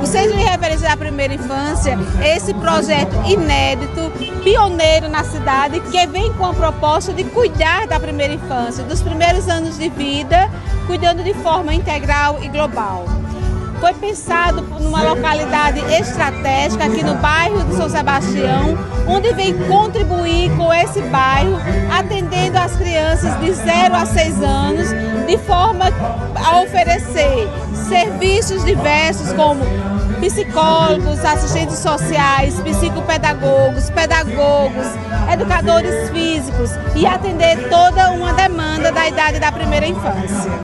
O Centro de Referência da Primeira Infância é esse projeto inédito, pioneiro na cidade, que vem com a proposta de cuidar da primeira infância, dos primeiros anos de vida, cuidando de forma integral e global. Foi pensado numa localidade estratégica aqui no bairro de São Sebastião, onde vem contribuir com esse bairro, atendendo as crianças de 0 a 6 anos, de forma a oferecer serviços diversos como psicólogos, assistentes sociais, psicopedagogos, pedagogos, educadores físicos e atender toda uma demanda da idade da primeira infância.